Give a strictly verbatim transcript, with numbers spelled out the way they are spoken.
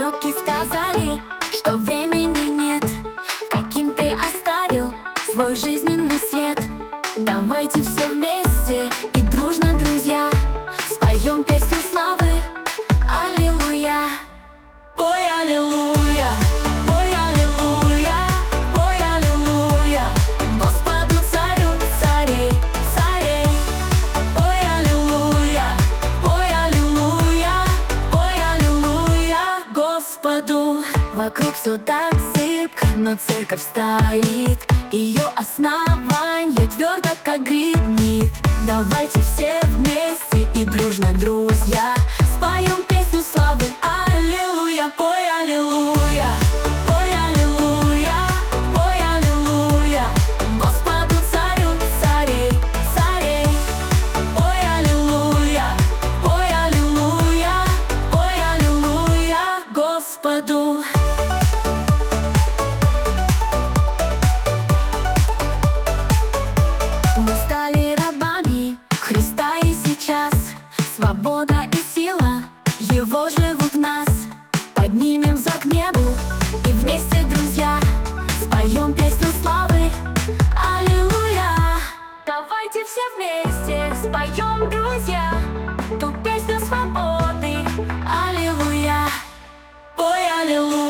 пророки сказали, что времени нет. Каким ты оставил свой жизненный след? Давайте все вместе и дружно, друзья, споем песню славы. Аллилуйя! Ой, аллилуйя! Ой, аллилуйя! Ой, аллилуйя! Господу царю царей, царей! Ой, аллилуйя! Ой, аллилуйя! Ой, аллилуйя! Господу! Вокруг все так зыбко, но церковь стоит. Ее основание твердо, как гранит. Давайте все вместе и дружно, друзья, споем песню славы. Аллилуйя! Ой, аллилуйя! Ой, аллилуйя! Ой, аллилуйя! Господу царю царей, царей! Ой, аллилуйя! Ой, аллилуйя! Ой, аллилуйя! Господу! Мы стали рабами Христа, и сейчас свобода и сила Его живут в нас. Поднимем взор к небу и вместе, друзья, споем песню славы. Аллилуйя! Давайте все вместе споем, друзья, ту песню свободы. Аллилуйя! Ой, аллилуйя!